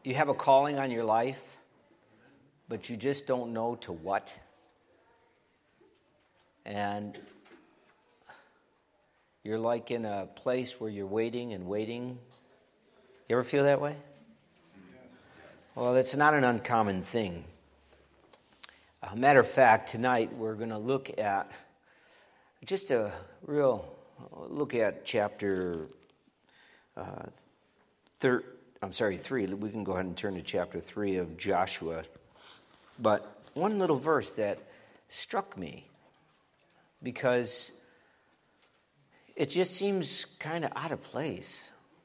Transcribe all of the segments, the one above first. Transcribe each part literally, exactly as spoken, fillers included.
You have a calling on your life, but you just don't know to what. And you're like in a place where you're waiting and waiting. You ever feel that way? Well, it's not an uncommon thing. A matter of fact, tonight we're going to look at just a real look at chapter uh, thir- I'm sorry, three. We can go ahead and turn to chapter three of Joshua. But one little verse that struck me because it just seems kind of out of place.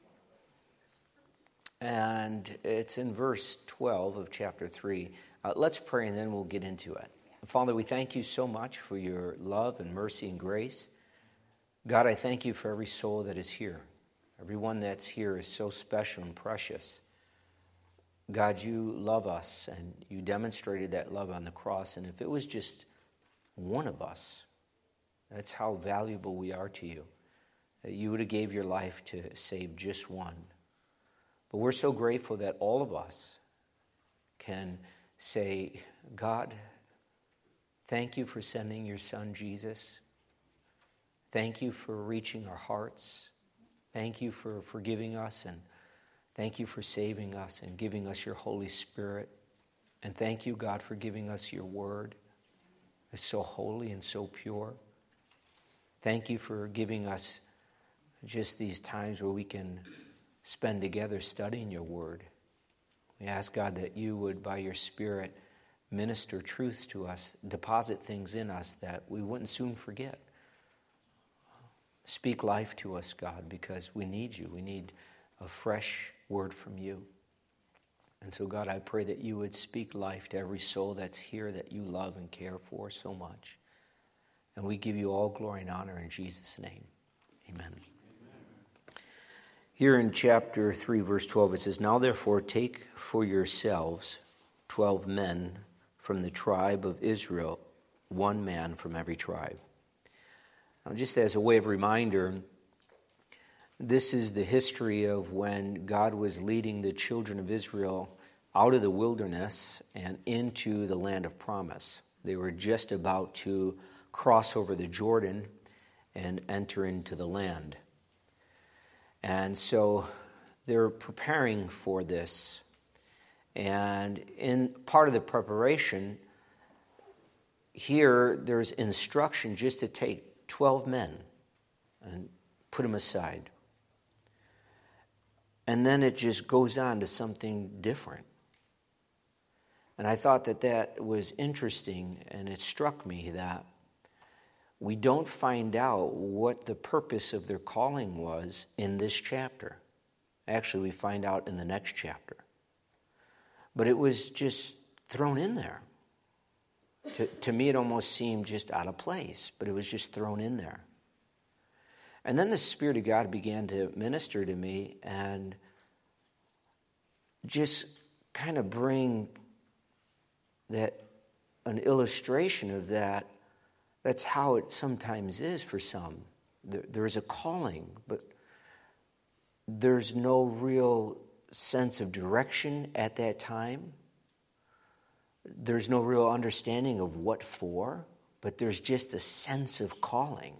And it's in verse twelve of chapter three. Uh, let's pray and then we'll get into it. Father, we thank you so much for your love and mercy and grace. God, I thank you for every soul that is here. Everyone that's here is so special and precious. God, you love us, and you demonstrated that love on the cross. And if it was just one of us, that's how valuable we are to you, that you would have gave your life to save just one. But we're so grateful that all of us can say, God, thank you for sending your son, Jesus. Thank you for reaching our hearts. Thank you for forgiving us, and thank you for saving us and giving us your Holy Spirit. And thank you, God, for giving us your word. It's so holy and so pure. Thank you for giving us just these times where we can spend together studying your word. We ask, God, that you would, by your Spirit, minister truths to us, deposit things in us that we wouldn't soon forget. Speak life to us, God, because we need you. We need a fresh word from you. And so, God, I pray that you would speak life to every soul that's here that you love and care for so much. And we give you all glory and honor in Jesus' name. Amen. Amen. Here in chapter three, verse twelve, it says, "Now therefore take for yourselves twelve men from the tribe of Israel, one man from every tribe." Now, just as a way of reminder, this is the history of when God was leading the children of Israel out of the wilderness and into the land of promise. They were just about to cross over the Jordan and enter into the land. And so they're preparing for this. And in part of the preparation, here there's instruction just to take twelve men and put them aside. And then it just goes on to something different. And I thought that that was interesting, and it struck me that we don't find out what the purpose of their calling was in this chapter. Actually, we find out in the next chapter. But it was just thrown in there. To, to me, it almost seemed just out of place, but it was just thrown in there. And then the Spirit of God began to minister to me and just kind of bring that an illustration of that. That's how it sometimes is for some. There, there's a calling, but there's no real sense of direction at that time. There's no real understanding of what for, but there's just a sense of calling.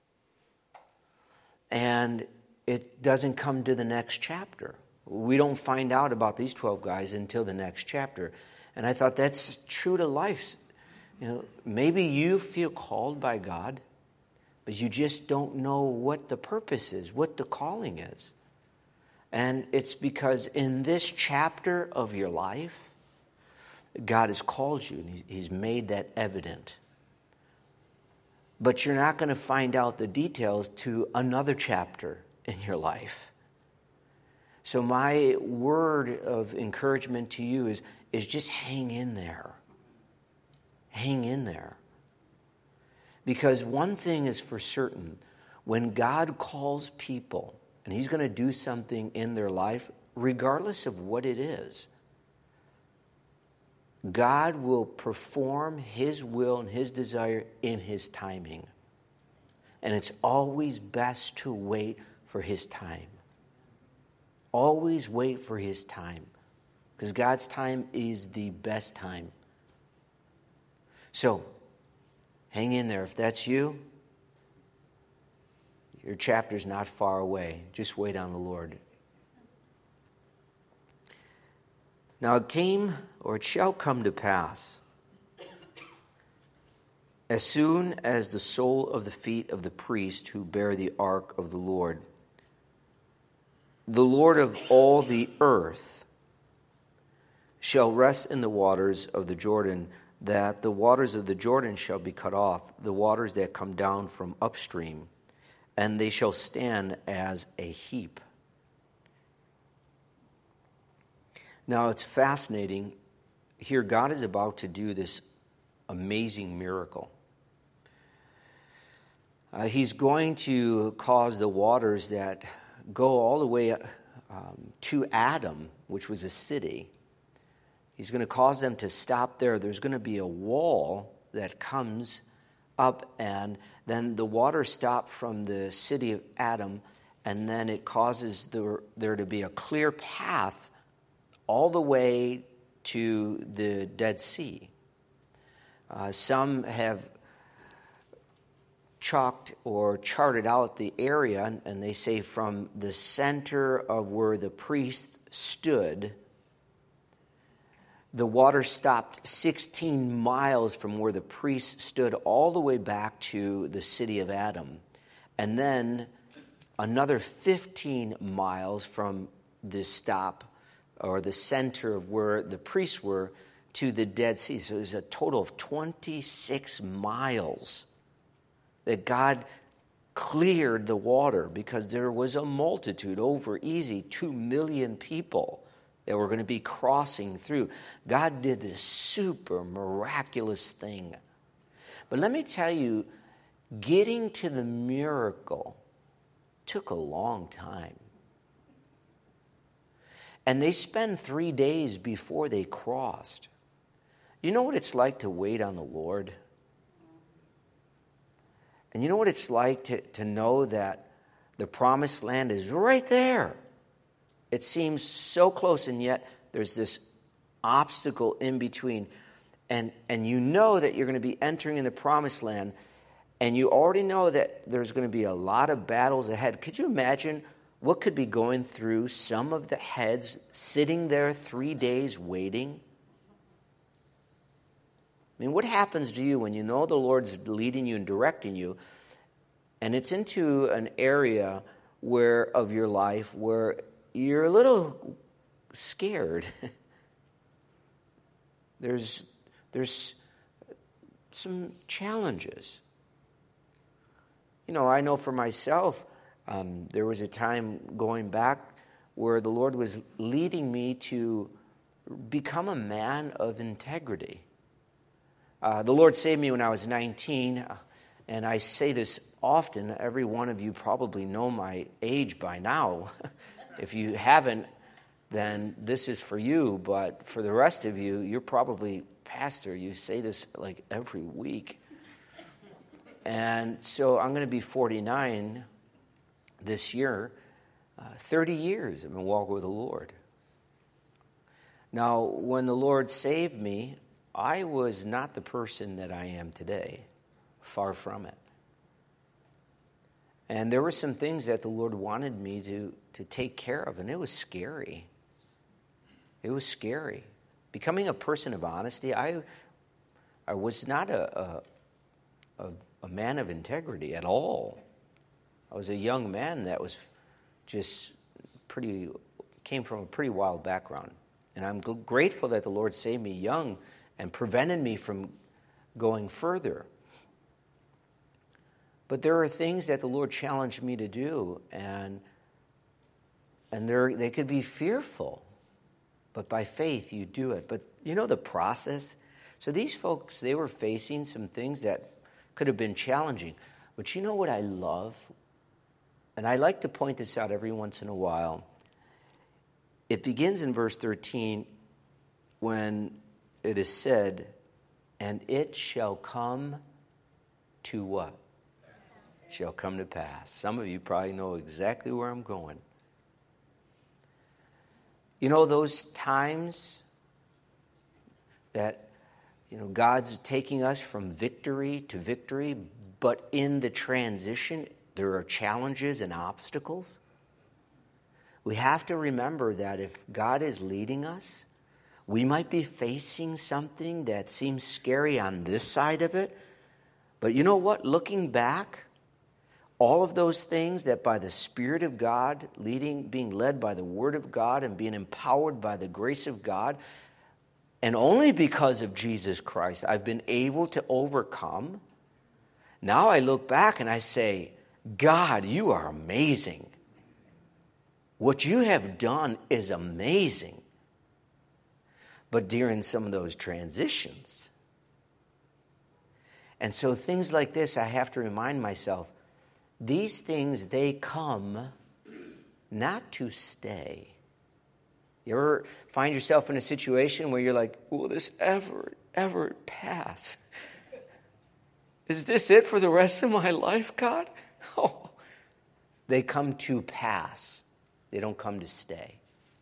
And it doesn't come to the next chapter. We don't find out about these twelve guys until the next chapter. And I thought that's true to life. You know, maybe you feel called by God, but you just don't know what the purpose is, what the calling is. And it's because in this chapter of your life, God has called you, and he's made that evident. But you're not going to find out the details to another chapter in your life. So my word of encouragement to you is, is just hang in there. Hang in there. Because one thing is for certain, when God calls people, and he's going to do something in their life, regardless of what it is, God will perform his will and his desire in his timing. And it's always best to wait for his time. Always wait for his time. because God's time is the best time. So, hang in there. If that's you, your chapter's not far away. Just wait on the Lord. Now it came, or it shall come to pass, as soon as the sole of the feet of the priest who bear the ark of the Lord, the Lord of all the earth, shall rest in the waters of the Jordan, that the waters of the Jordan shall be cut off, the waters that come down from upstream, and they shall stand as a heap. Now it's fascinating. Here God is about to do this amazing miracle. Uh, he's going to cause the waters that go all the way um, to Adam, which was a city. He's going to cause them to stop there. There's going to be a wall that comes up, and then the water stop from the city of Adam, and then it causes the, there to be a clear path all the way to the Dead Sea. Uh, some have chalked or charted out the area, and they say from the center of where the priest stood, the water stopped sixteen miles from where the priest stood all the way back to the city of Adam. And then another fifteen miles from the stop or the center of where the priests were to the Dead Sea. So there's a total of twenty-six miles that God cleared the water, because there was a multitude, over easy two million people that were going to be crossing through. God did this super miraculous thing. But let me tell you, getting to the miracle took a long time. And they spent three days before they crossed. You know what it's like to wait on the Lord? And you know what it's like to, to know that the promised land is right there? It seems so close, and yet there's this obstacle in between. And, and you know that you're going to be entering in the promised land, and you already know that there's going to be a lot of battles ahead. Could you imagine what could be going through some of the heads sitting there three days waiting? I mean, what happens to you when you know the Lord's leading you and directing you, and it's into an area where of your life where you're a little scared? there's there's some challenges. You know, I know for myself, um, there was a time going back where the Lord was leading me to become a man of integrity. Uh, the Lord saved me when I was nineteen, and I say this often. Every one of you probably know my age by now. If you haven't, then this is for you. But for the rest of you, you're probably, Pastor, you say this like every week. And so I'm going to be forty-nine this year. Uh, thirty years I've been walking with the Lord. Now, when the Lord saved me, I was not the person that I am today. Far from it. And there were some things that the Lord wanted me to, to take care of, and it was scary. It was scary. Becoming a person of honesty, I I was not a, a, a, a man of integrity at all. I was a young man that was just pretty, came from a pretty wild background. And I'm grateful that the Lord saved me young and prevented me from going further. But there are things that the Lord challenged me to do, and and they could be fearful, but by faith you do it. But you know the process? So these folks, they were facing some things that could have been challenging. But you know what I love? And I like to point this out every once in a while. It begins in verse thirteen when it is said, and it shall come to what? Shall come to pass. Some of you probably know exactly where I'm going. You know, those times that, you know, God's taking us from victory to victory, but in the transition, there are challenges and obstacles. We have to remember that if God is leading us, we might be facing something that seems scary on this side of it. But you know what? Looking back, all of those things that by the Spirit of God, leading, being led by the Word of God and being empowered by the grace of God, and only because of Jesus Christ, I've been able to overcome. Now I look back and I say, God, you are amazing. What you have done is amazing. But during some of those transitions, and so things like this, I have to remind myself, these things, they come not to stay. You ever find yourself in a situation where you're like, will this ever, ever pass? Is this it for the rest of my life, God? Oh, they come to pass. They don't come to stay.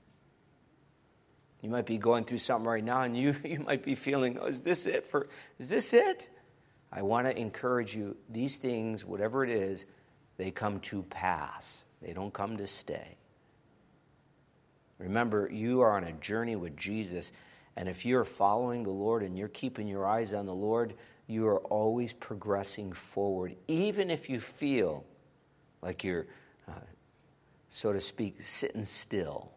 You might be going through something right now, and you, you might be feeling, oh, is this it for, is this it? I want to encourage you, these things, whatever it is, they come to pass. They don't come to stay. Remember, you are on a journey with Jesus, and if you're following the Lord and you're keeping your eyes on the Lord, you are always progressing forward, even if you feel like you're, uh, so to speak, sitting still.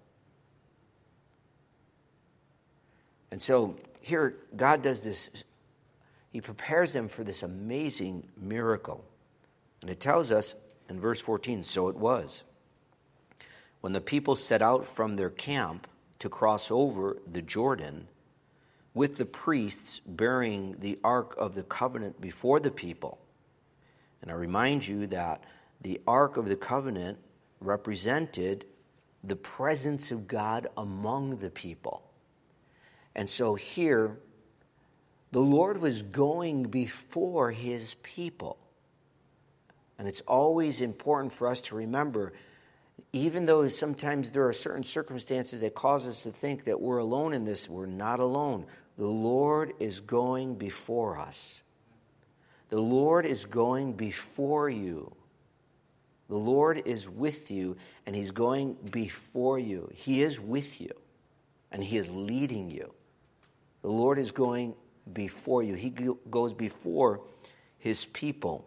And so here, God does this. He prepares them for this amazing miracle. And it tells us in verse fourteen, so it was. When the people set out from their camp to cross over the Jordan, with the priests bearing the Ark of the Covenant before the people. And I remind you that the Ark of the Covenant represented the presence of God among the people. And so here, the Lord was going before his people. And it's always important for us to remember, even though sometimes there are certain circumstances that cause us to think that we're alone in this, we're not alone. The Lord is going before us. The Lord is going before you. The Lord is with you, and he's going before you. He is with you, and he is leading you. The Lord is going before you. He goes before his people.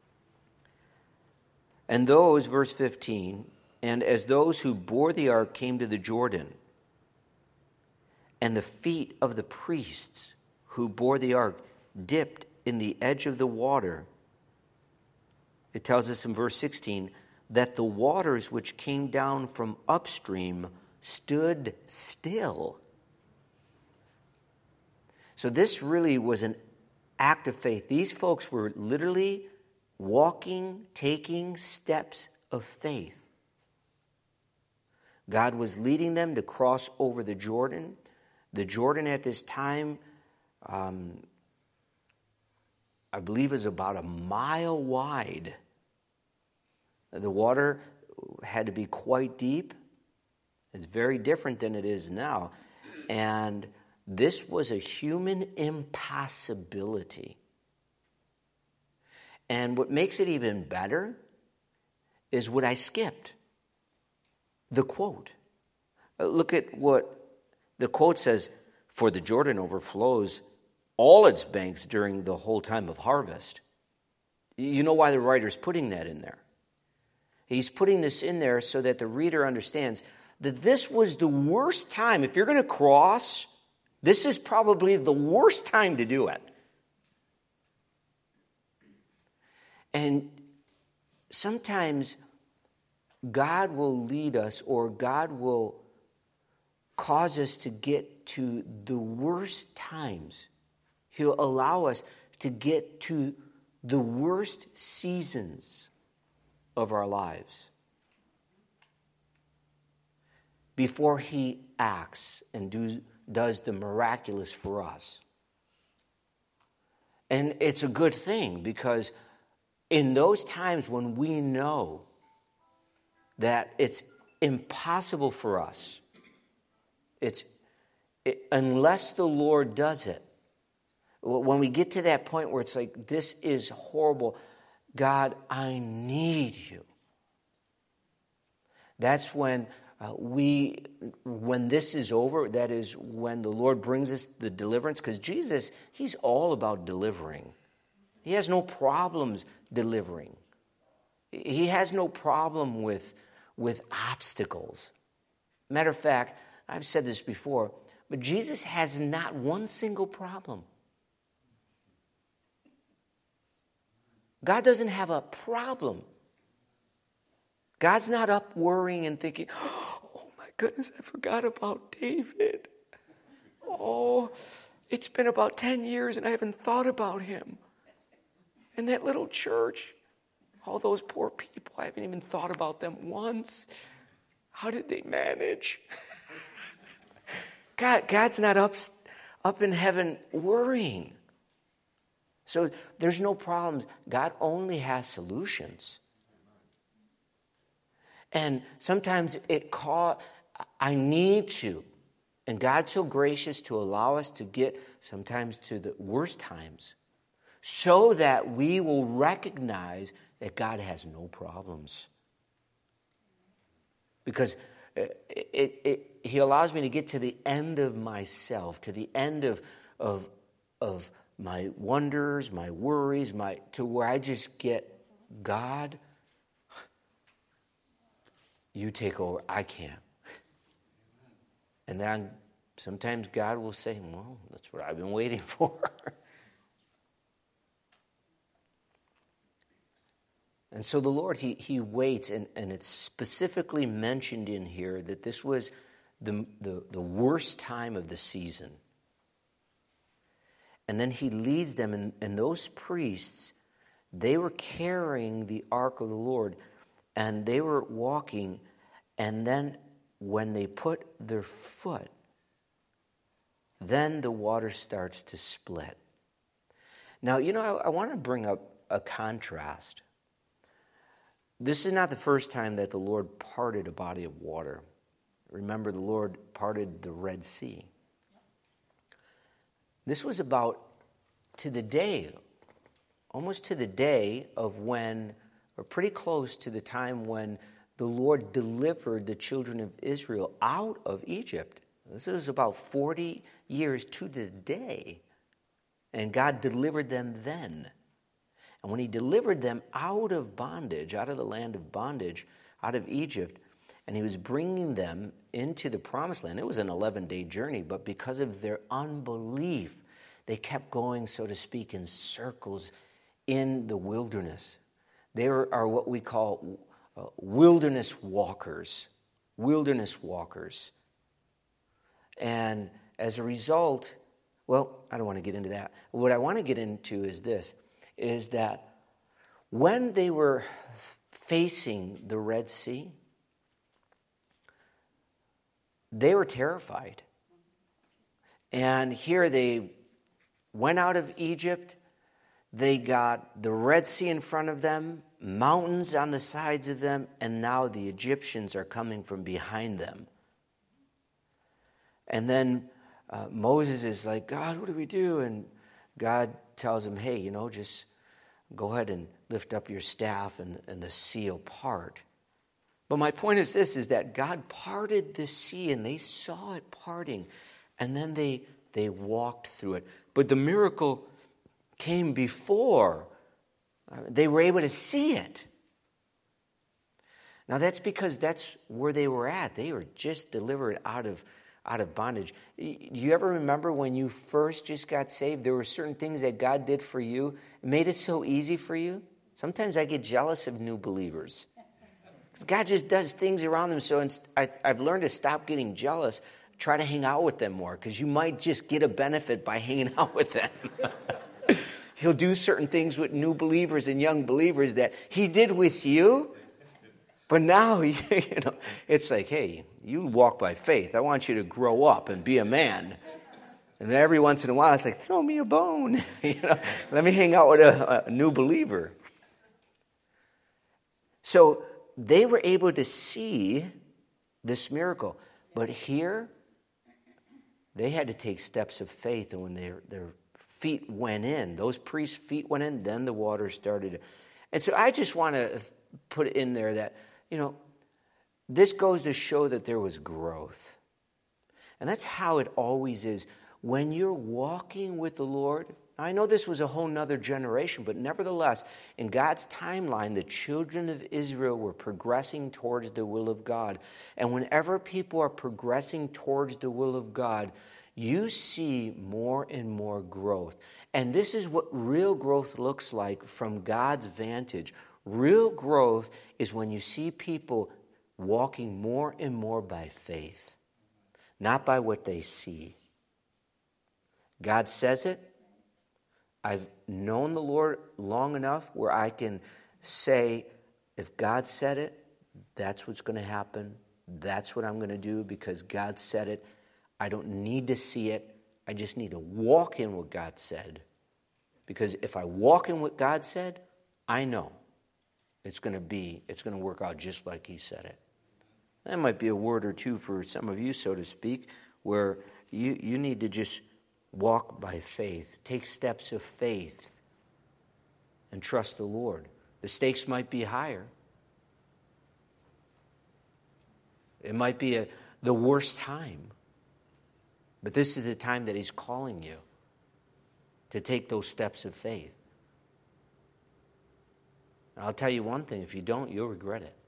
And those, verse fifteen, and as those who bore the ark came to the Jordan, and the feet of the priests who bore the ark dipped in the edge of the water, it tells us in verse sixteen, that the waters which came down from upstream stood still. So this really was an act of faith. These folks were literally walking, taking steps of faith. God was leading them to cross over the Jordan. The Jordan at this time, um, I believe, is about a mile wide. The water had to be quite deep. It's very different than it is now. And this was a human impossibility. And what makes it even better is what I skipped. The quote. Look at what the quote says, for the Jordan overflows all its banks during the whole time of harvest. You know why the writer's putting that in there. He's putting this in there so that the reader understands that this was the worst time. If you're going to cross, this is probably the worst time to do it. And sometimes God will lead us, or God will cause us to get to the worst times. He'll allow us to get to the worst seasons of our lives before he acts and do, does the miraculous for us. And it's a good thing, because in those times when we know that it's impossible for us It's it, unless the Lord does it. When we get to that point where it's like, this is horrible, God, I need you. That's when uh, we, when this is over, that is when the Lord brings us the deliverance. Because Jesus, he's all about delivering. He has no problems delivering. He has no problem with, with obstacles. Matter of fact, I've said this before, but Jesus has not one single problem. God doesn't have a problem. God's not up worrying and thinking, oh my goodness, I forgot about David. Oh, it's been about ten years and I haven't thought about him. And that little church, all those poor people, I haven't even thought about them once. How did they manage? God, God's not up, up in heaven worrying. So there's no problems. God only has solutions. And sometimes it call, I need to. And God's so gracious to allow us to get sometimes to the worst times so that we will recognize that God has no problems. Because it, it, it, He allows me to get to the end of myself, to the end of, of, of my wonders, my worries, my to where I just get, God, you take over. I can't. And then sometimes God will say, well, that's what I've been waiting for. And so the Lord, he, he waits, and, and it's specifically mentioned in here that this was the, the, the worst time of the season. And then he leads them, and, and those priests, they were carrying the ark of the Lord, and they were walking, and then when they put their foot, then the water starts to split. Now, you know, I, I want to bring up a contrast. This is not the first time that the Lord parted a body of water. Remember, the Lord parted the Red Sea. This was about to the day, almost to the day of when, or pretty close to the time when the Lord delivered the children of Israel out of Egypt. This was about forty years to the day. And God delivered them then. And when he delivered them out of bondage, out of the land of bondage, out of Egypt, and he was bringing them into the promised land, it was an eleven-day journey, but because of their unbelief, they kept going, so to speak, in circles in the wilderness. They are what we call uh, wilderness walkers, wilderness walkers. And as a result, well, I don't want to get into that. What I want to get into is this, is that when they were facing the Red Sea, they were terrified. And here they went out of Egypt. They got the Red Sea in front of them, mountains on the sides of them, and now the Egyptians are coming from behind them. And then uh, Moses is like, God, what do we do? And God tells him, hey, you know, just go ahead and lift up your staff and, and the sea will part. But my point is this, is that God parted the sea and they saw it parting. And then they they walked through it. But the miracle came before uh, they were able to see it. Now that's because that's where they were at. They were just delivered out of out of bondage. Do you ever remember when you first just got saved, there were certain things that God did for you, made it so easy for you? Sometimes I get jealous of new believers. God just does things around them. So I, I've learned to stop getting jealous, try to hang out with them more, because you might just get a benefit by hanging out with them. He'll do certain things with new believers and young believers that he did with you. But now, you know, it's like, hey, you walk by faith. I want you to grow up and be a man. And every once in a while, it's like, throw me a bone. You know, let me hang out with a, a new believer. So they were able to see this miracle. But here, they had to take steps of faith, and when their, their feet went in, those priests' feet went in, then the water started. And so I just want to put in there that, you know, this goes to show that there was growth. And that's how it always is. When you're walking with the Lord, I know this was a whole nother generation, but nevertheless, in God's timeline, the children of Israel were progressing towards the will of God. And whenever people are progressing towards the will of God, you see more and more growth. And this is what real growth looks like from God's vantage. Real growth is when you see people walking more and more by faith, not by what they see. God says it. I've known the Lord long enough where I can say, if God said it, that's what's going to happen. That's what I'm going to do because God said it. I don't need to see it. I just need to walk in what God said. Because if I walk in what God said, I know it's going to be, it's going to work out just like He said it. That might be a word or two for some of you, so to speak, where you, you need to just walk by faith, take steps of faith, and trust the Lord. The stakes might be higher. It might be a, the worst time. But this is the time that He's calling you to take those steps of faith. And I'll tell you one thing, if you don't, you'll regret it.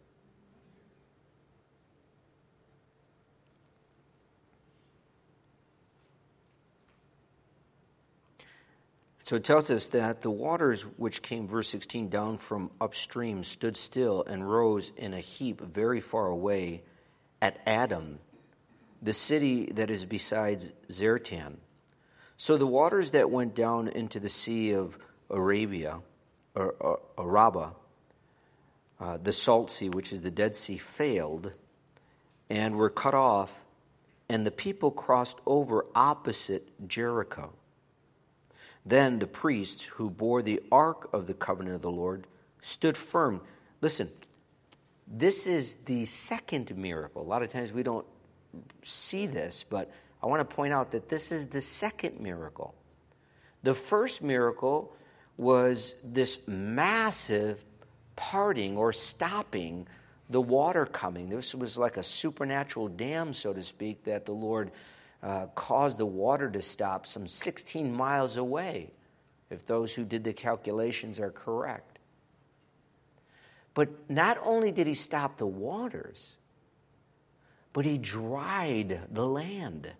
So it tells us that the waters which came, verse sixteen, down from upstream stood still and rose in a heap very far away at Adam, the city that is besides Zartan. So the waters that went down into the sea of Arabia, or, or Araba, uh, the salt sea, which is the Dead Sea, failed and were cut off, and the people crossed over opposite Jericho. Then the priests who bore the ark of the covenant of the Lord stood firm. Listen, this is the second miracle. A lot of times we don't see this, but I want to point out that this is the second miracle. The first miracle was this massive parting or stopping the water coming. This was like a supernatural dam, so to speak, that the Lord Uh, caused the water to stop some sixteen miles away, if those who did the calculations are correct. But not only did He stop the waters, but He dried the land.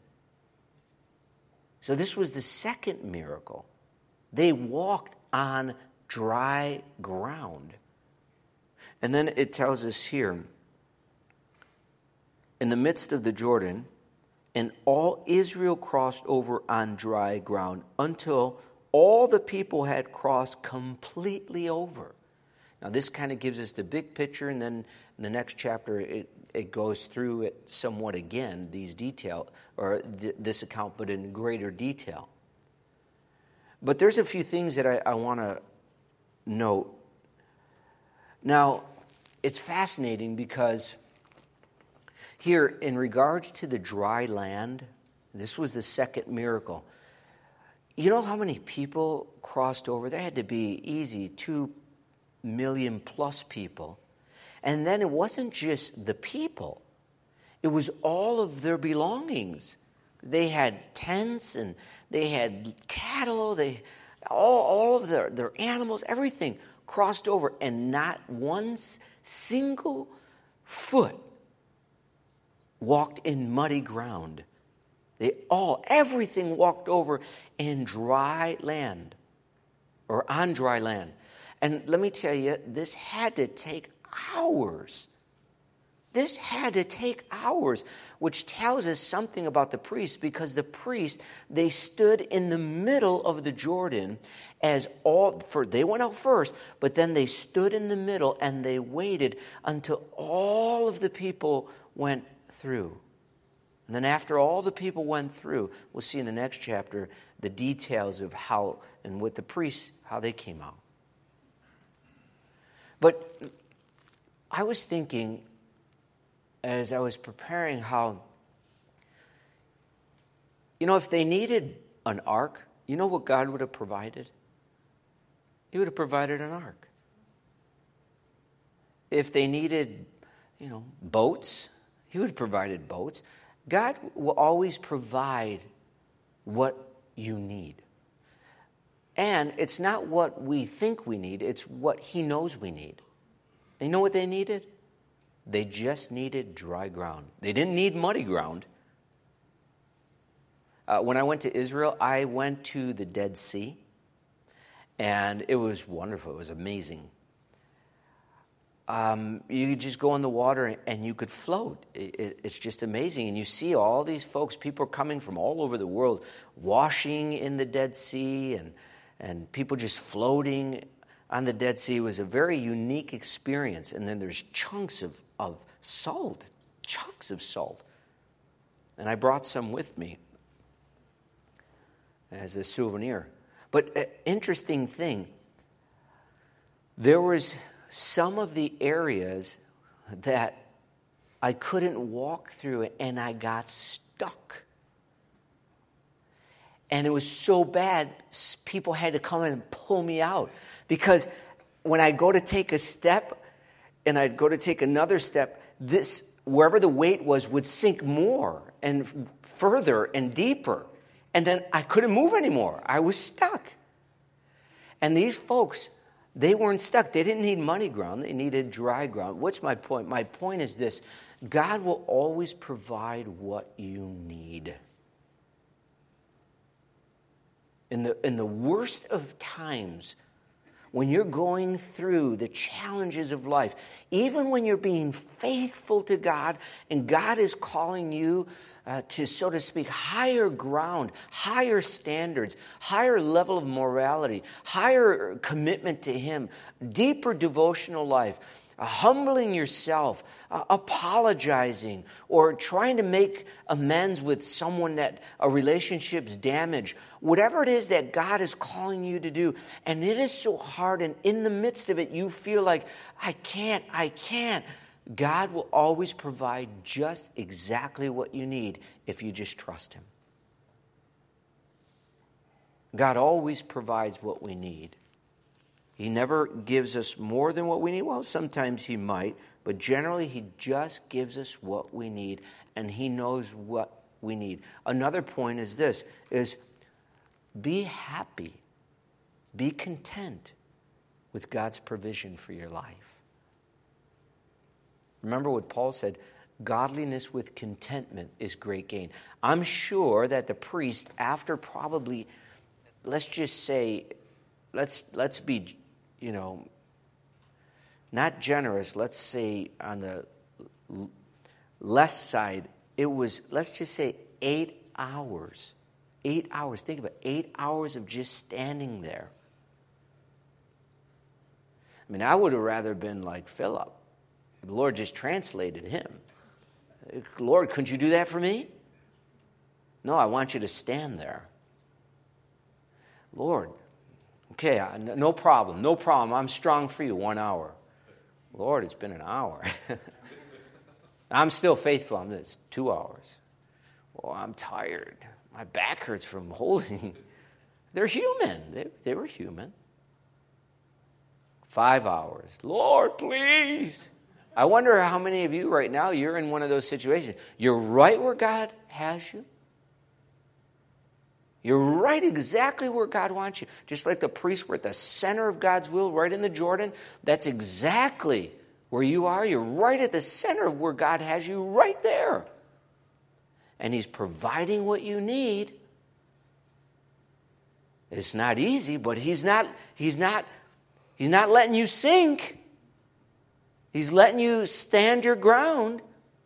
So this was the second miracle. They walked on dry ground. And then it tells us here, in the midst of the Jordan, and all Israel crossed over on dry ground until all the people had crossed completely over. Now, this kind of gives us the big picture, and then in the next chapter, it, it goes through it somewhat again, these detail, or th- this account, but in greater detail. But there's a few things that I, I want to note. Now, it's fascinating because here, in regards to the dry land, this was the second miracle. You know how many people crossed over? There had to be easy two million plus people. And then it wasn't just the people. It was all of their belongings. They had tents and they had cattle, they all, all of their, their animals, everything crossed over, and not one single foot walked in muddy ground. They all, everything walked over in dry land or on dry land. And let me tell you, this had to take hours. This had to take hours, which tells us something about the priests, because the priests, they stood in the middle of the Jordan as all, for they went out first, but then they stood in the middle and they waited until all of the people went through. And then after all the people went through, we'll see in the next chapter the details of how and with the priests, how they came out. But I was thinking, as I was preparing, how You know, if they needed an ark, you know what God would have provided? He would have provided an ark. If they needed, you know, boats, he would have provided boats. God will always provide what you need. And it's not what we think we need, it's what he knows we need. And you know what they needed? They just needed dry ground. They didn't need muddy ground. Uh, when I went to Israel, I went to the Dead Sea. And it was wonderful. It was amazing. Um, you could just go in the water and you could float. It, it, it's just amazing. And you see all these folks, people are coming from all over the world, washing in the Dead Sea, and, and people just floating on the Dead Sea. It was a very unique experience. And then there's chunks of, of salt, chunks of salt. And I brought some with me as a souvenir. But an interesting thing, there was some of the areas that I couldn't walk through and I got stuck. And it was so bad, people had to come in and pull me out. Because when I go to take a step and I'd go to take another step, this, wherever the weight was, would sink more and further and deeper. And then I couldn't move anymore. I was stuck. And these folks, they weren't stuck. They didn't need muddy ground. They needed dry ground. What's my point? My point is this. God will always provide what you need. In the, in the worst of times, when you're going through the challenges of life, even when you're being faithful to God and God is calling you uh, to, so to speak, higher ground, higher standards, higher level of morality, higher commitment to Him, deeper devotional life, uh, humbling yourself, uh, apologizing, or trying to make amends with someone that a relationship's damaged, whatever it is that God is calling you to do, and it is so hard, and in the midst of it, you feel like, I can't, I can't. God will always provide just exactly what you need if you just trust Him. God always provides what we need. He never gives us more than what we need. Well, sometimes He might, but generally He just gives us what we need, and He knows what we need. Another point is this, is be happy, be content with God's provision for your life. Remember what Paul said, godliness with contentment is great gain. I'm sure that the priest, after probably, let's just say, let's let's be, you know, not generous, let's say on the less side, it was, let's just say eight hours. Eight hours. Think of it. Eight hours of just standing there. I mean, I would have rather been like Philip. The Lord just translated him. Lord, couldn't you do that for me? No, I want you to stand there. Lord, okay, no problem, no problem. I'm strong for you, one hour. Lord, it's been an hour. I'm still faithful. I'm it's two hours. Oh, I'm tired. My back hurts from holding. They're human. They, they were human. Five hours. Lord, please. I wonder how many of you right now, you're in one of those situations. You're right where God has you. You're right exactly where God wants you. Just like the priests were at the center of God's will, right in the Jordan. That's exactly where you are. You're right at the center of where God has you, right there. And He's providing what you need. It's not easy, but He's not, He's not, He's not letting you sink. He's letting you stand your ground.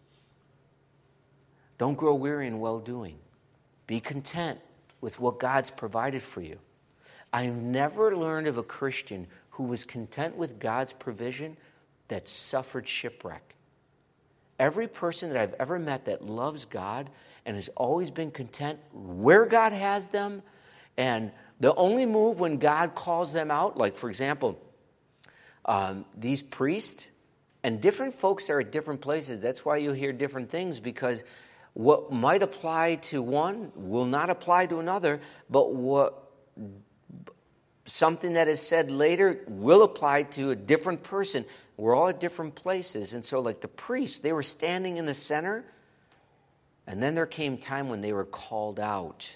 Don't grow weary in well-doing. Be content with what God's provided for you. I've never learned of a Christian who was content with God's provision that suffered shipwreck. Every person that I've ever met that loves God and has always been content where God has them, and the only move when God calls them out, like for example, um, these priests, and different folks are at different places. That's why you'll hear different things, because what might apply to one will not apply to another, but what something that is said later will apply to a different person. We're all at different places. And so like the priests, they were standing in the center, and then there came time when they were called out.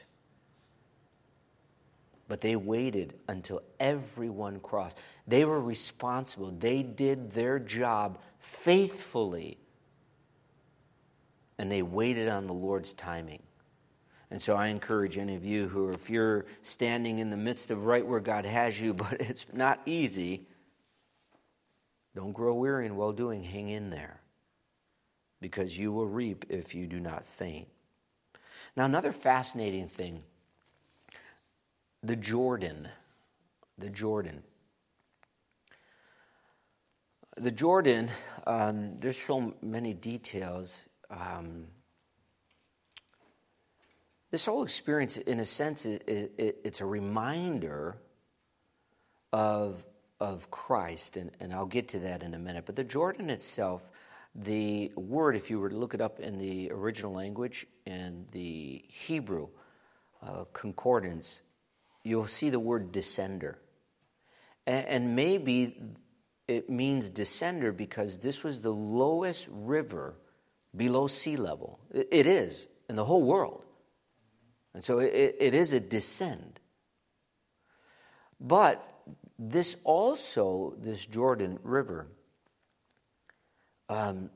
But they waited until everyone crossed. They were responsible. They did their job faithfully. And they waited on the Lord's timing. And so I encourage any of you who, if you're standing in the midst of right where God has you, but it's not easy, don't grow weary in well-doing. Hang in there. Because you will reap if you do not faint. Now, another fascinating thing, the Jordan. The Jordan. The Jordan, um, there's so many details. Um, this whole experience, in a sense, it, it, it's a reminder of, of Christ, and, and I'll get to that in a minute. But the Jordan itself, the word, if you were to look it up in the original language, in the Hebrew uh, concordance, you'll see the word descender. And, and maybe it means descender because this was the lowest river below sea level. It, it is in the whole world. And so it, it is a descend. But this also, this Jordan River, um,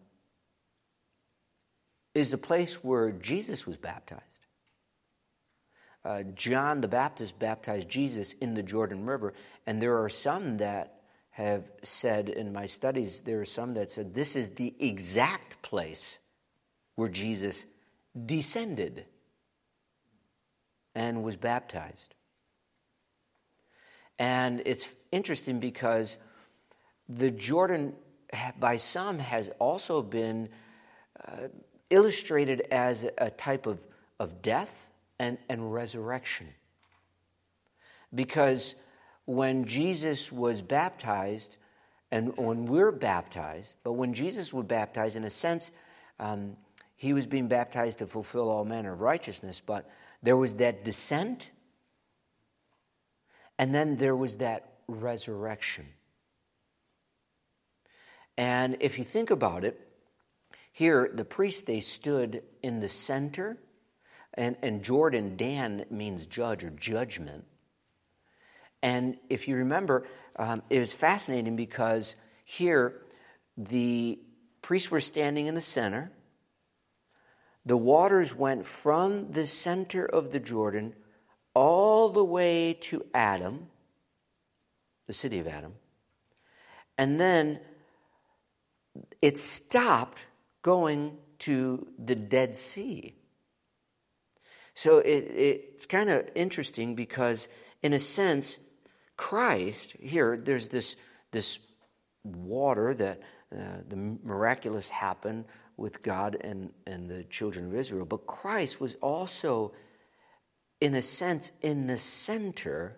is a place where Jesus was baptized. Uh, John the Baptist baptized Jesus in the Jordan River, and there are some that have said, in my studies, there are some that said this is the exact place where Jesus descended and was baptized. And it's interesting because the Jordan, by some, has also been uh, illustrated as a type of, of death and, and resurrection. Because when Jesus was baptized, and when we're baptized, but when Jesus was baptized, in a sense, um, he was being baptized to fulfill all manner of righteousness, but there was that descent, and then there was that resurrection. And if you think about it, here, the priests, they stood in the center, and, and Jordan, Dan, means judge or judgment. And if you remember, um, it was fascinating because here, the priests were standing in the center. The waters went from the center of the Jordan all the way to Adam, the city of Adam. And then it stopped going to the Dead Sea. So it, it's kind of interesting because, in a sense, Christ, here, there's this, this water that uh, the miraculous happened with God and, and the children of Israel. But Christ was also, in a sense, in the center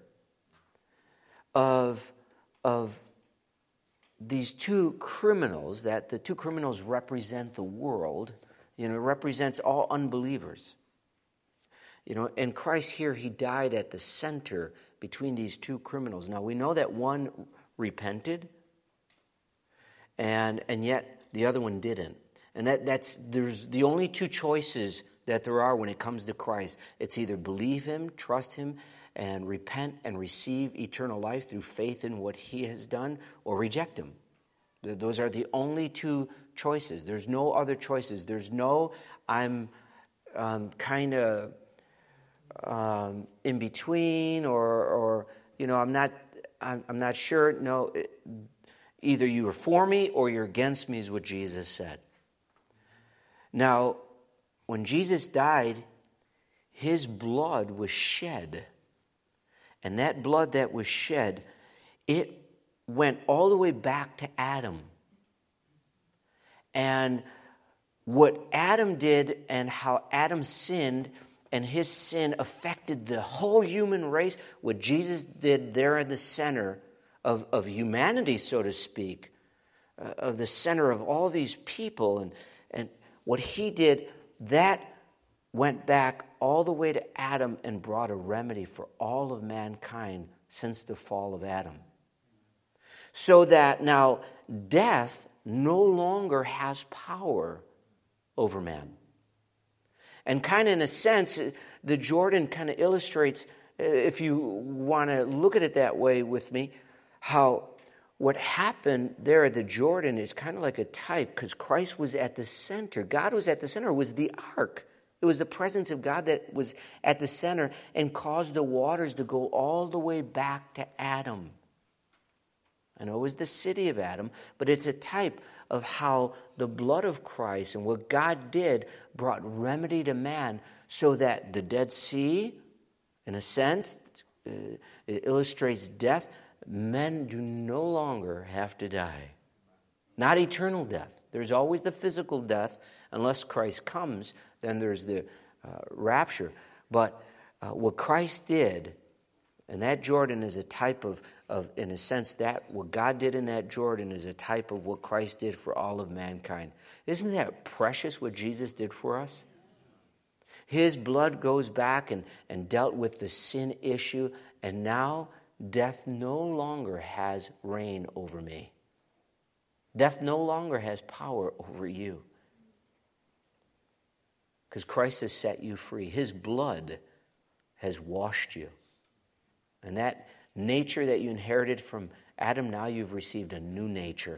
of, of these two criminals, that the two criminals represent the world, you know, represents all unbelievers. You know, and Christ here, he died at the center between these two criminals. Now, we know that one repented, and and yet the other one didn't. And that that's there's the only two choices that there are when it comes to Christ. It's either believe him, trust him, and repent and receive eternal life through faith in what he has done, or reject him. Those are the only two choices. There's no other choices. There's no, I'm um, kind of um, in between, or, or you know, I'm not, I'm, I'm not sure. No, it, either you are for me or you're against me is what Jesus said. Now, when Jesus died, his blood was shed. And that blood that was shed, it went all the way back to Adam. And what Adam did and how Adam sinned and his sin affected the whole human race, what Jesus did there in the center of, of humanity, so to speak, uh, of the center of all these people, and, and what he did, that went back all the way to Adam and brought a remedy for all of mankind since the fall of Adam. So that now death no longer has power over man. And kind of in a sense, the Jordan kind of illustrates, if you want to look at it that way with me, how what happened there at the Jordan is kind of like a type, because Christ was at the center. God was at the center. It was the ark. It was the presence of God that was at the center and caused the waters to go all the way back to Adam. I know it was the city of Adam, but it's a type of how the blood of Christ and what God did brought remedy to man, so that the Dead Sea, in a sense, uh, it illustrates death. Men do no longer have to die. Not eternal death. There's always the physical death. Unless Christ comes, then there's the uh, rapture. But uh, what Christ did, and that Jordan is a type of, of, in a sense, that what God did in that Jordan is a type of what Christ did for all of mankind. Isn't that precious what Jesus did for us? His blood goes back and, and dealt with the sin issue, and now death no longer has reign over me. Death no longer has power over you. Because Christ has set you free. His blood has washed you. And that nature that you inherited from Adam, now you've received a new nature.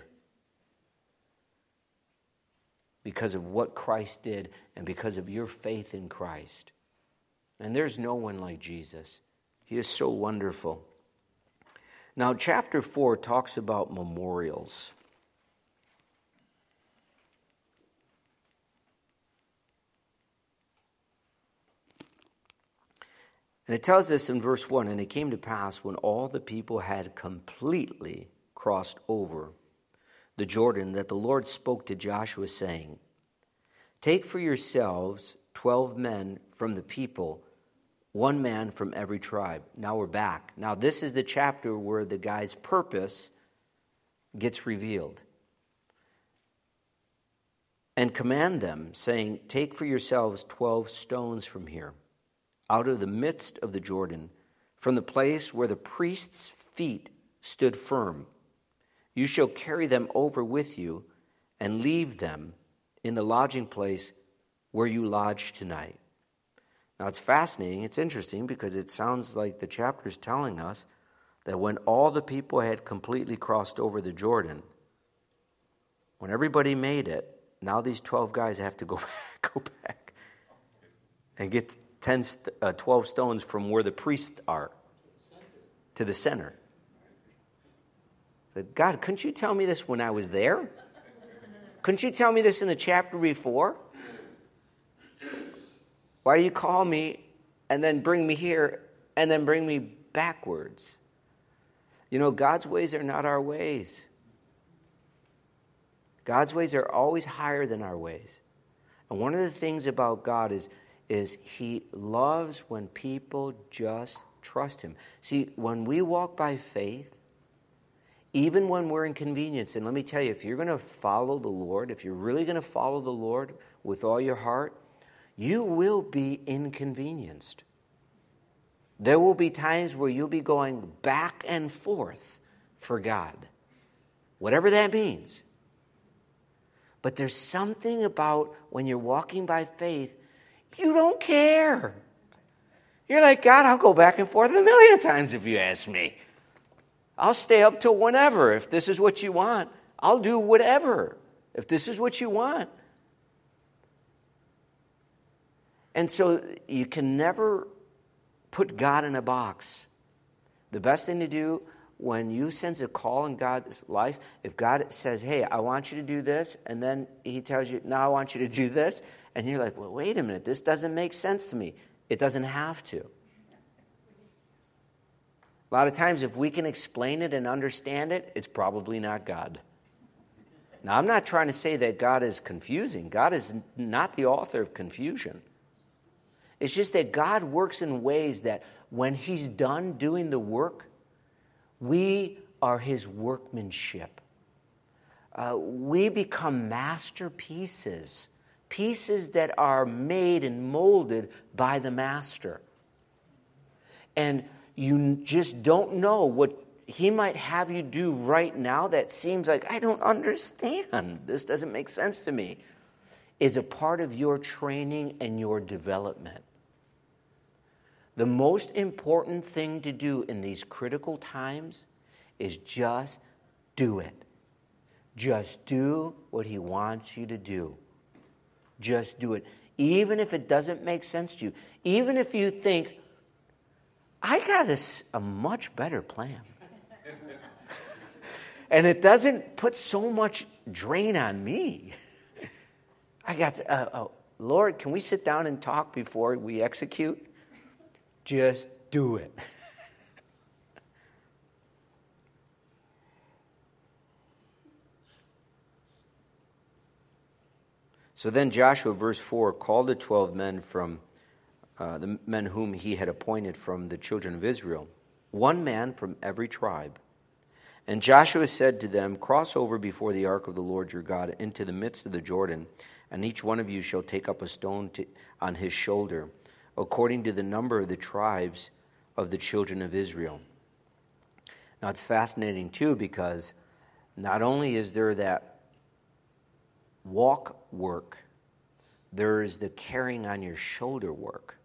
Because of what Christ did and because of your faith in Christ. And there's no one like Jesus. He is so wonderful. Now, chapter four talks about memorials. And it tells us in verse one, and it came to pass when all the people had completely crossed over the Jordan, that the Lord spoke to Joshua, saying, take for yourselves twelve men from the people, one man from every tribe. Now we're back. Now this is the chapter where the guy's purpose gets revealed. And command them, saying, take for yourselves twelve stones from here, out of the midst of the Jordan, from the place where the priest's feet stood firm. You shall carry them over with you and leave them in the lodging place where you lodge tonight. Now it's fascinating, it's interesting, because it sounds like the chapter is telling us that when all the people had completely crossed over the Jordan, when everybody made it, now these twelve guys have to go back, go back and get ten, uh, twelve stones from where the priests are to the center. I said, God, couldn't you tell me this when I was there? Couldn't you tell me this in the chapter before? Why do you call me and then bring me here and then bring me backwards? You know, God's ways are not our ways. God's ways are always higher than our ways. And one of the things about God is, is He loves when people just trust Him. See, when we walk by faith, even when we're inconvenienced, and let me tell you, if you're going to follow the Lord, if you're really going to follow the Lord with all your heart, you will be inconvenienced. There will be times where you'll be going back and forth for God, whatever that means. But there's something about when you're walking by faith, you don't care. You're like, God, I'll go back and forth a million times if you ask me. I'll stay up till whenever. If this is what you want, I'll do whatever. If this is what you want. And so you can never put God in a box. The best thing to do when you sense a call in God's life, if God says, hey, I want you to do this, and then He tells you, now I want you to do this, and you're like, well, wait a minute, this doesn't make sense to me. It doesn't have to. A lot of times, if we can explain it and understand it, it's probably not God. Now, I'm not trying to say that God is confusing. God is not the author of confusion. It's just that God works in ways that when He's done doing the work, we are His workmanship. Uh, we become masterpieces pieces that are made and molded by the master. And you just don't know what he might have you do right now that seems like, I don't understand. This doesn't make sense to me. Is a part of your training and your development. The most important thing to do in these critical times is just do it. Just do what he wants you to do. Just do it. Even if it doesn't make sense to you. Even if you think, I got a, a much better plan. And it doesn't put so much drain on me. I got to, uh, uh, Lord, can we sit down and talk before we execute? Just do it. So then Joshua, verse four, called the twelve men from uh, the men whom he had appointed from the children of Israel, one man from every tribe. And Joshua said to them, cross over before the ark of the Lord your God into the midst of the Jordan, and each one of you shall take up a stone to, on his shoulder, according to the number of the tribes of the children of Israel. Now it's fascinating too, because not only is there that walk work, there is the carrying on your shoulder work.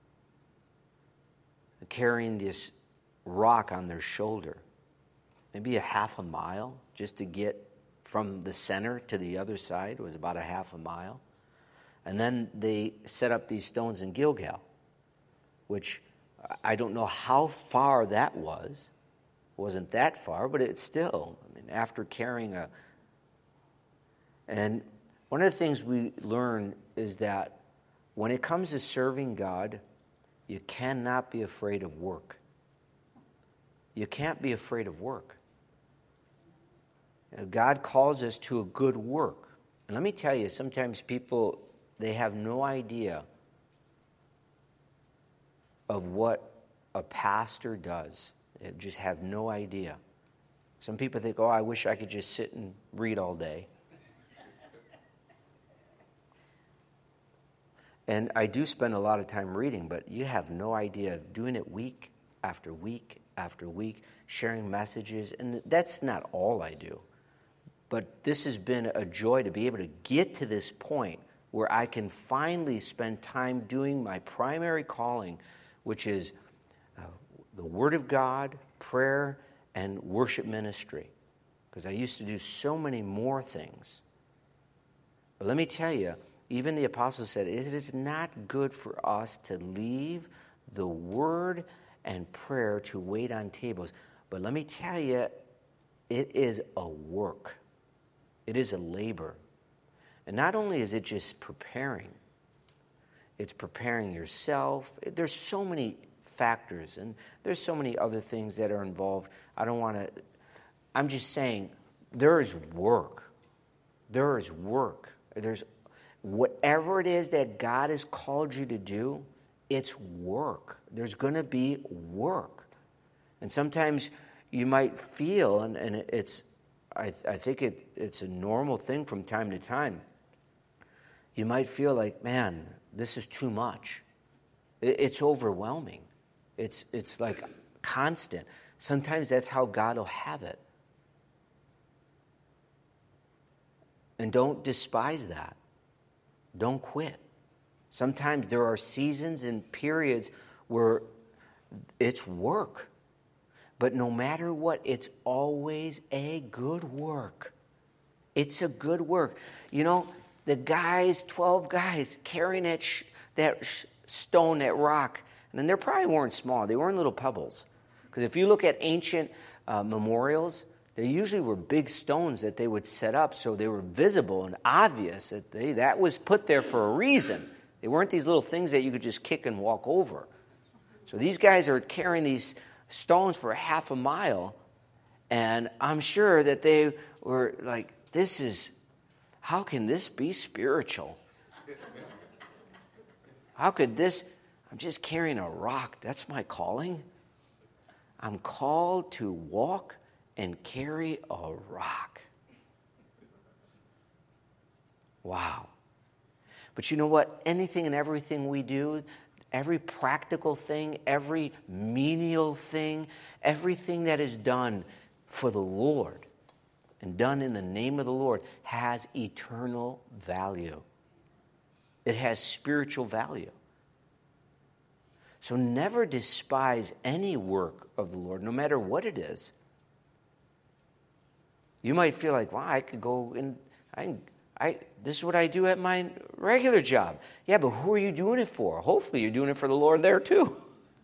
Carrying this rock on their shoulder. Maybe a half a mile just to get from the center to the other side was about a half a mile. And then they set up these stones in Gilgal, which I don't know how far that was. It wasn't that far, but it's still, I mean, after carrying a... And one of the things we learn is that when it comes to serving God, you cannot be afraid of work. You can't be afraid of work. God calls us to a good work. And let me tell you, sometimes people, they have no idea of what a pastor does. They just have no idea. Some people think, oh, I wish I could just sit and read all day. And I do spend a lot of time reading, but you have no idea of doing it week after week after week, sharing messages. And that's not all I do. But this has been a joy to be able to get to this point where I can finally spend time doing my primary calling, which is uh, the Word of God, prayer, and worship ministry. Because I used to do so many more things. But let me tell you, even the apostle said, it is not good for us to leave the word and prayer to wait on tables. But let me tell you, it is a work. It is a labor. And not only is it just preparing, it's preparing yourself. There's so many factors, and there's so many other things that are involved. I don't want to, I'm just saying, there is work. There is work. There's whatever it is that God has called you to do, it's work. There's going to be work. And sometimes you might feel, and, and it's, I, I think it, it's a normal thing from time to time, you might feel like, man, this is too much. It, it's overwhelming. It's, it's like constant. Sometimes that's how God will have it. And don't despise that. Don't quit. Sometimes there are seasons and periods where it's work. But no matter what, it's always a good work. It's a good work. You know, the guys, twelve guys, carrying that, sh- that sh- stone, that rock, and they probably weren't small. They weren't little pebbles. Because if you look at ancient uh, memorials, there usually were big stones that they would set up so they were visible and obvious that they, that was put there for a reason. They weren't these little things that you could just kick and walk over. So these guys are carrying these stones for a half a mile, and I'm sure that they were like, this is, how can this be spiritual? How could this, I'm just carrying a rock, that's my calling? I'm called to walk and carry a rock. Wow. But you know what? Anything and everything we do, every practical thing, every menial thing, everything that is done for the Lord and done in the name of the Lord has eternal value. It has spiritual value. So never despise any work of the Lord, no matter what it is. You might feel like, well, I could go and I, I, this is what I do at my regular job. Yeah, but who are you doing it for? Hopefully you're doing it for the Lord there too.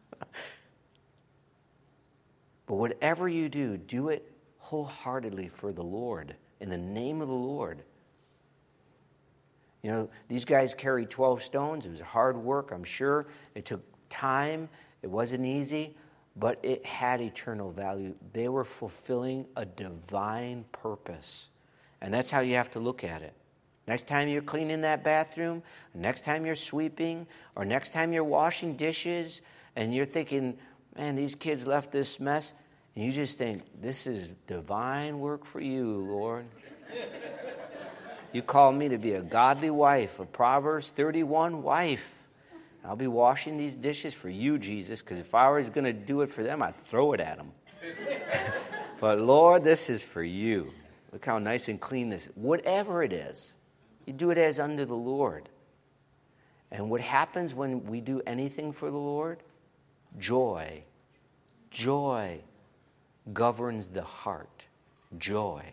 But whatever you do, do it wholeheartedly for the Lord, in the name of the Lord. You know, these guys carried twelve stones. It was hard work, I'm sure. It took time. It wasn't easy, but it had eternal value. They were fulfilling a divine purpose. And that's how you have to look at it. Next time you're cleaning that bathroom, next time you're sweeping, or next time you're washing dishes, and you're thinking, man, these kids left this mess, and you just think, this is divine work for you, Lord. You call me to be a godly wife, a Proverbs thirty-one wife. I'll be washing these dishes for you, Jesus, because if I was going to do it for them, I'd throw it at them. But Lord, this is for you. Look how nice and clean this is. Whatever it is, you do it as unto the Lord. And what happens when we do anything for the Lord? Joy. Joy governs the heart. Joy.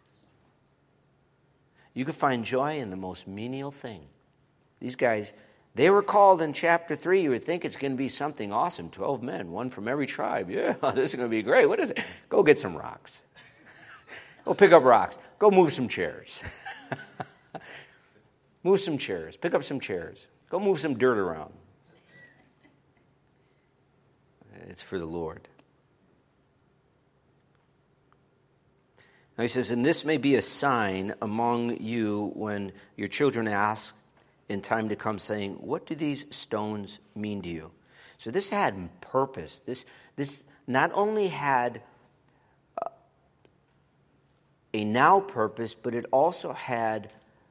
You can find joy in the most menial thing. These guys, they were called in chapter three. You would think it's going to be something awesome. Twelve men, one from every tribe. Yeah, this is going to be great. What is it? Go get some rocks. Go pick up rocks. Go move some chairs. Move some chairs. Pick up some chairs. Go move some dirt around. It's for the Lord. Now he says, and this may be a sign among you when your children ask in time to come, saying, what do these stones mean to you? So this had purpose. This, this not only had a now purpose, but it also had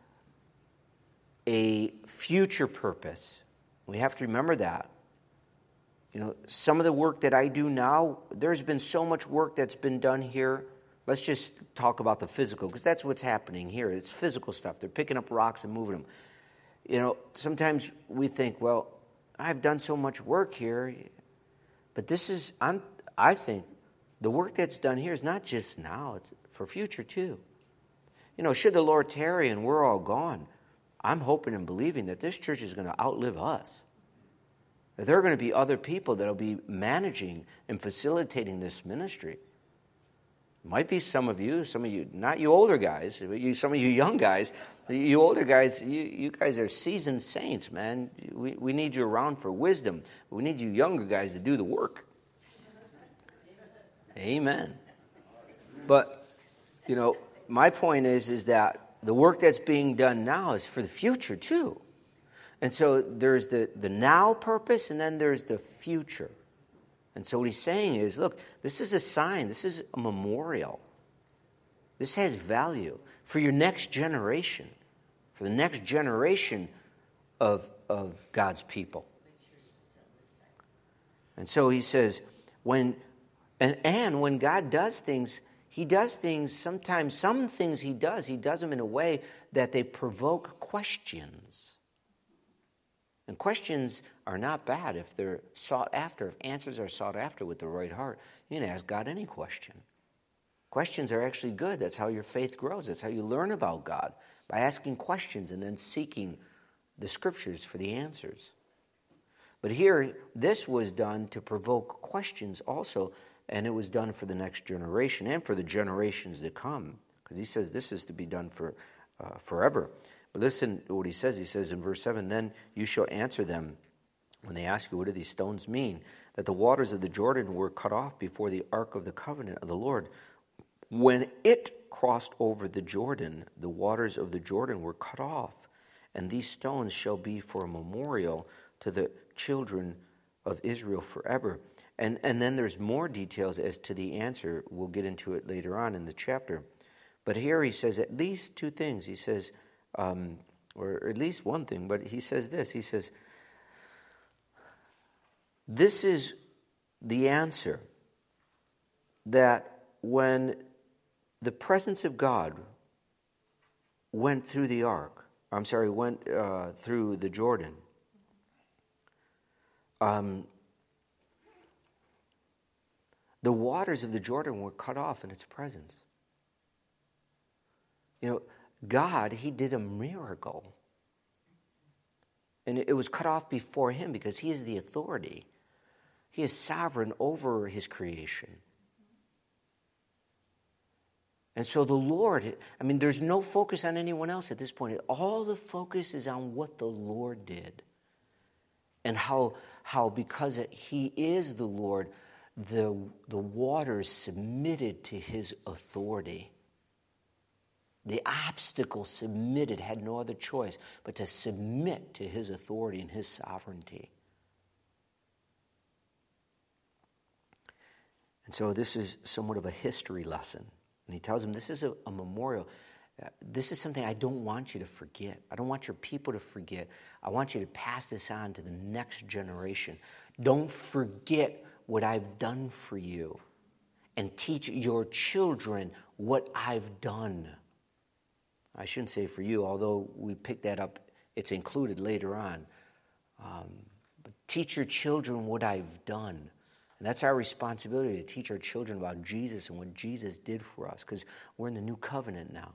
a future purpose. We have to remember that. You know, some of the work that I do now, there's been so much work that's been done here. Let's just talk about the physical, because that's what's happening here. It's physical stuff. They're picking up rocks and moving them. You know, sometimes we think, well, I've done so much work here, but this is, I'm, I think, the work that's done here is not just now, it's for future too. You know, should the Lord tarry and we're all gone, I'm hoping and believing that this church is going to outlive us. That there are going to be other people that will be managing and facilitating this ministry. Might be some of you, some of you, not you older guys, but you, some of you young guys. You older guys, you, you guys are seasoned saints, man. We, we need you around for wisdom. We need you younger guys to do the work. Amen. But, you know, my point is, is that the work that's being done now is for the future too. And so there's the, the now purpose, and then there's the future. And so what he's saying is, look, this is a sign. This is a memorial. This has value for your next generation, for the next generation of, of God's people. And so he says, when and, and when God does things, he does things, sometimes some things he does, he does them in a way that they provoke questions. And questions are not bad if they're sought after, if answers are sought after with the right heart. You can ask God any question. Questions are actually good. That's how your faith grows. That's how you learn about God, by asking questions and then seeking the scriptures for the answers. But here, this was done to provoke questions also, and it was done for the next generation and for the generations to come, because he says this is to be done for uh, forever. But listen to what he says. He says in verse seven, then you shall answer them when they ask you, what do these stones mean? That the waters of the Jordan were cut off before the ark of the covenant of the Lord. When it crossed over the Jordan, the waters of the Jordan were cut off. And these stones shall be for a memorial to the children of Israel forever. And, and then there's more details as to the answer. We'll get into it later on in the chapter. But here he says at least two things. He says, Um, or at least one thing, but he says this. He says, this is the answer, that when the presence of God went through the ark, I'm sorry, went uh, through the Jordan, um, the waters of the Jordan were cut off in its presence. You know, God, he did a miracle. And it was cut off before him because he is the authority. He is sovereign over his creation. And so the Lord, I mean, there's no focus on anyone else at this point. All the focus is on what the Lord did. And how, how because he is the Lord, the, the waters submitted to his authority. The obstacle submitted, had no other choice but to submit to his authority and his sovereignty. And so this is somewhat of a history lesson. And he tells them this is a, a memorial. Uh, this is something I don't want you to forget. I don't want your people to forget. I want you to pass this on to the next generation. Don't forget what I've done for you. And teach your children what I've done. I shouldn't say for you, although we pick that up, it's included later on. Um, but teach your children what I've done. And that's our responsibility, to teach our children about Jesus and what Jesus did for us, because we're in the new covenant now.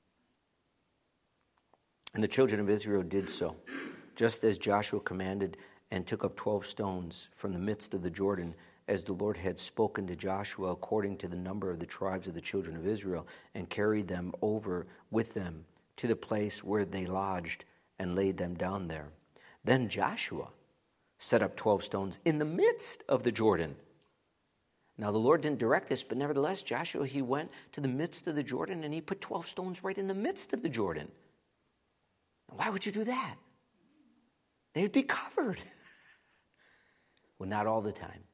And the children of Israel did so, just as Joshua commanded, and took up twelve stones from the midst of the Jordan, as the Lord had spoken to Joshua according to the number of the tribes of the children of Israel, and carried them over with them to the place where they lodged, and laid them down there. Then Joshua set up twelve stones in the midst of the Jordan. Now the Lord didn't direct this, but nevertheless Joshua, he went to the midst of the Jordan, and he put twelve stones right in the midst of the Jordan. Now, why would you do that? They'd be covered. Well, not all the time.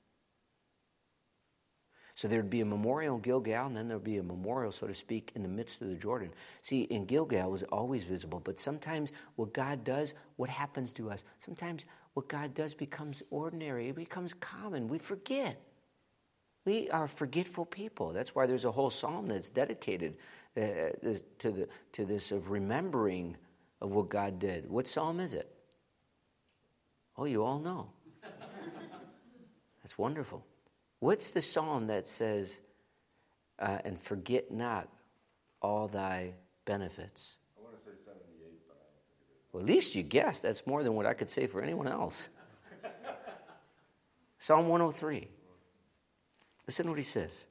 So there'd be a memorial in Gilgal, and then there'd be a memorial, so to speak, in the midst of the Jordan. See, in Gilgal it was always visible, but sometimes what God does, what happens to us? Sometimes what God does becomes ordinary. It becomes common. We forget. We are forgetful people. That's why there's a whole psalm that's dedicated uh, to the to this of remembering of what God did. What psalm is it? Oh, you all know. That's wonderful. What's the psalm that says, uh, and forget not all thy benefits? I want to say seventy-eight, but I don't think it is. Well, at least you guessed. That's more than what I could say for anyone else. Psalm one oh three. Listen to what he says.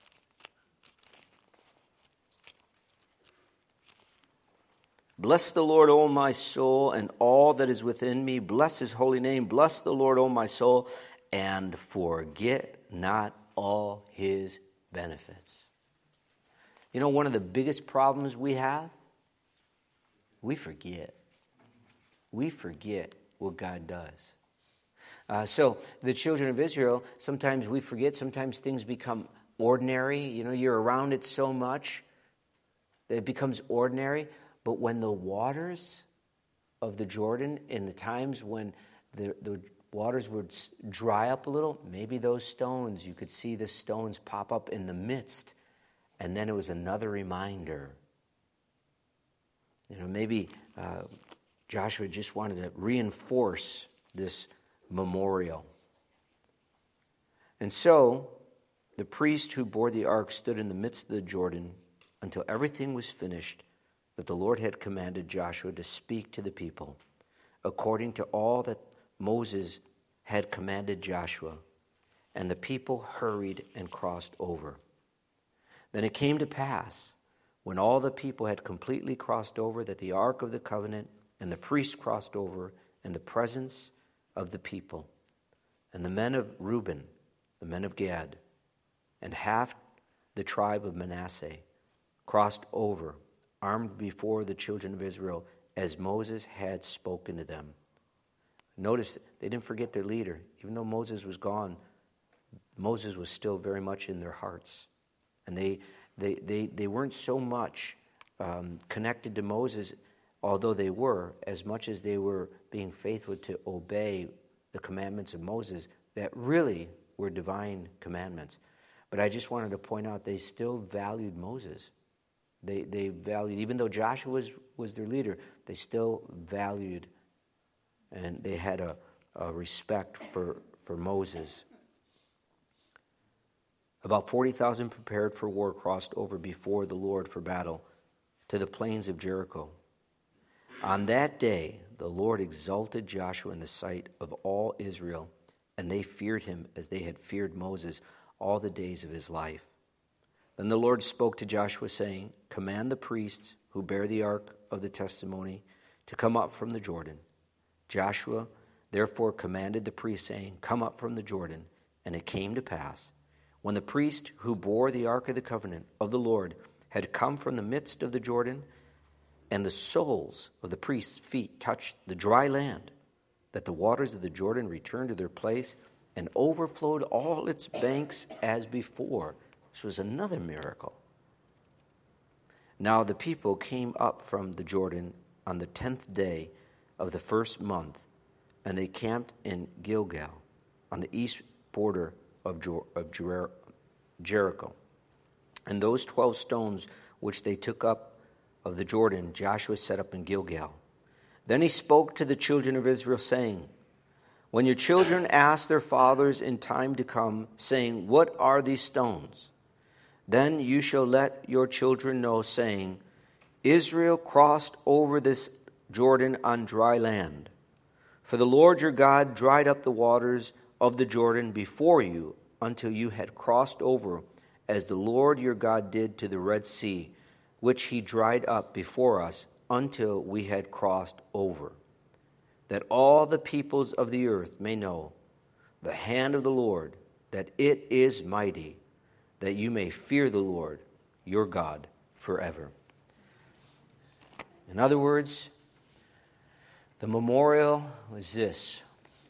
Bless the Lord, O my soul, and all that is within me. Bless his holy name. Bless the Lord, O my soul, and forget not all his benefits. You know, one of the biggest problems we have, we forget. We forget what God does. Uh, so the children of Israel, sometimes we forget, sometimes things become ordinary. You know, you're around it so much that it becomes ordinary. But when the waters of the Jordan, in the times when the, the waters would dry up a little, maybe those stones, you could see the stones pop up in the midst. And then it was another reminder. You know, maybe uh, Joshua just wanted to reinforce this memorial. And so the priest who bore the ark stood in the midst of the Jordan until everything was finished that the Lord had commanded Joshua to speak to the people, according to all that Moses had commanded Joshua. And the people hurried and crossed over. Then it came to pass, when all the people had completely crossed over, that the ark of the covenant and the priests crossed over in the presence of the people. And the men of Reuben, the men of Gad, and half the tribe of Manasseh crossed over, armed before the children of Israel, as Moses had spoken to them. Notice they didn't forget their leader. Even though Moses was gone, Moses was still very much in their hearts. And they they they, they weren't so much um, connected to Moses although they were, as much as they were being faithful to obey the commandments of Moses, that really were divine commandments. But I just wanted to point out they still valued Moses. They they valued, even though Joshua was, was their leader, they still valued and they had a, a respect for, for Moses. About forty thousand prepared for war crossed over before the Lord for battle to the plains of Jericho. On that day, the Lord exalted Joshua in the sight of all Israel, and they feared him as they had feared Moses all the days of his life. Then the Lord spoke to Joshua, saying, "Command the priests who bear the ark of the testimony to come up from the Jordan." Joshua therefore commanded the priests, saying, "Come up from the Jordan." And it came to pass, when the priest who bore the ark of the covenant of the Lord had come from the midst of the Jordan, and the soles of the priest's feet touched the dry land, that the waters of the Jordan returned to their place and overflowed all its banks as before. This was another miracle. Now the people came up from the Jordan on the tenth day of the first month, and they camped in Gilgal on the east border of, Jer- of Jer- Jericho. And those twelve stones which they took up of the Jordan, Joshua set up in Gilgal. Then he spoke to the children of Israel, saying, "When your children ask their fathers in time to come, saying, 'What are these stones?' then you shall let your children know, saying, 'Israel crossed over this Jordan on dry land. For the Lord your God dried up the waters of the Jordan before you until you had crossed over, as the Lord your God did to the Red Sea, which he dried up before us until we had crossed over, that all the peoples of the earth may know the hand of the Lord, that it is mighty, that you may fear the Lord your God forever.'" In other words, the memorial was this: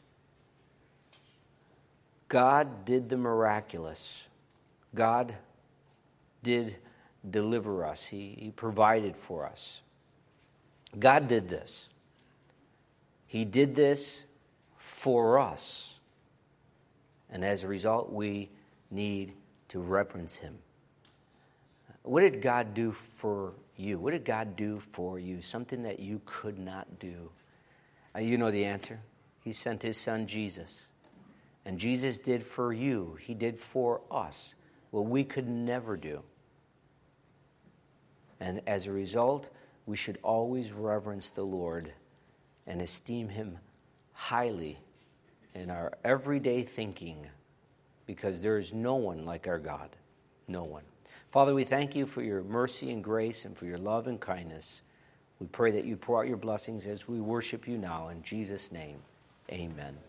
God did the miraculous. God did deliver us. He, he provided for us. God did this. He did this for us. And as a result, we need to reverence him. What did God do for you? What did God do for you? Something that you could not do. Uh, you know the answer. He sent his son Jesus. And Jesus did for you. He did for us what we could never do. And as a result, we should always reverence the Lord and esteem him highly in our everyday thinking, because there is no one like our God. No one. Father, we thank you for your mercy and grace and for your love and kindness. We pray that you pour out your blessings as we worship you now. In Jesus' name, amen.